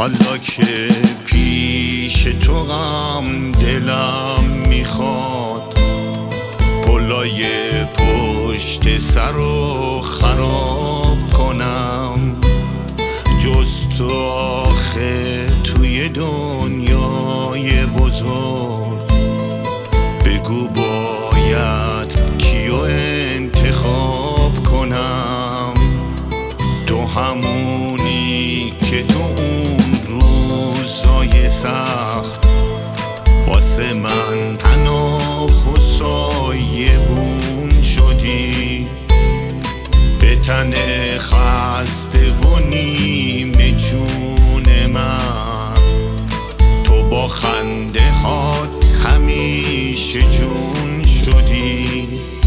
حالا که پیش تو غم دلم میخواد پلای پشت سر رو خراب کنم. جز تو آخه توی دنیای بزرگ بگو باید کیو انتخاب کنم. تو همونی که تو اون روزای سخت واسه من پناه و سایه بون شدی. به تن خسته و نیمه جون من تو با خنده هات همیشه جون شدی.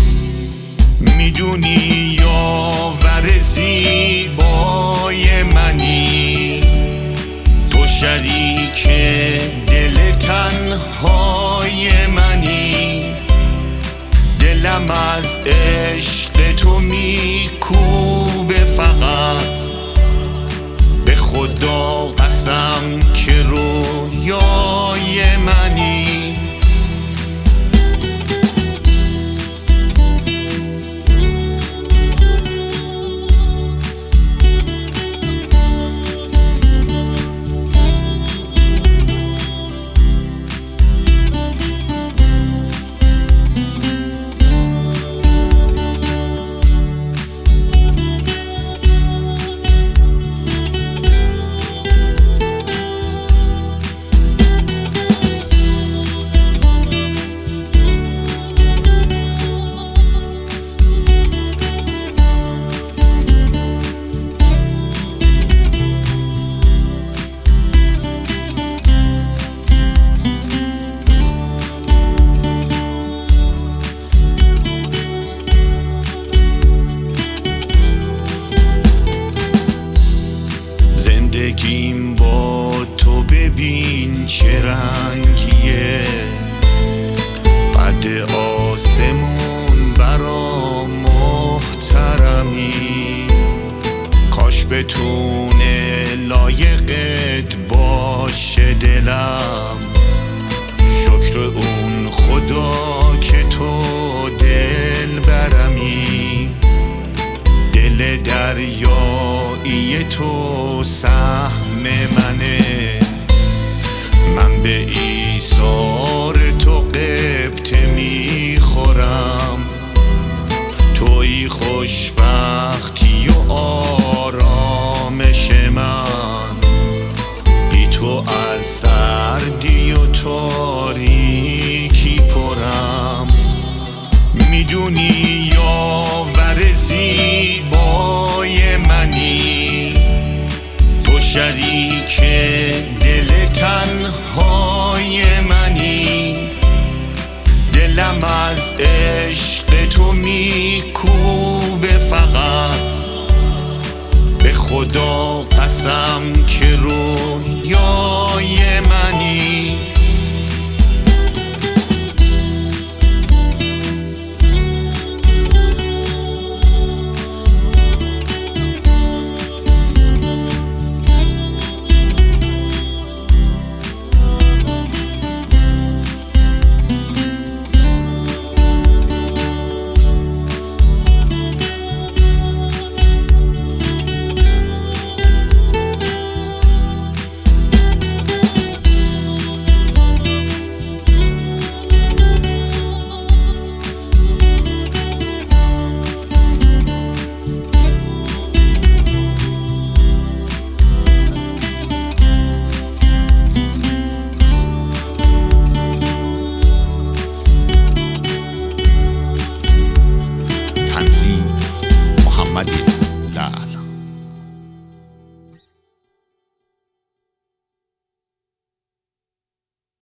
میدونی یاور زیبای منی، تو شریک دل تنهای منی. دلم از عشق تو میکوبه فقط، به خدا قسم که رویای منی. زندگیم با تو ببین چه رنگیه، قد آسمون برا محترمی. کاش بتونه لایقت باشه دلم، شکر اون خدا که تو دل برمی. دل دریایی تو سهم منه، من به این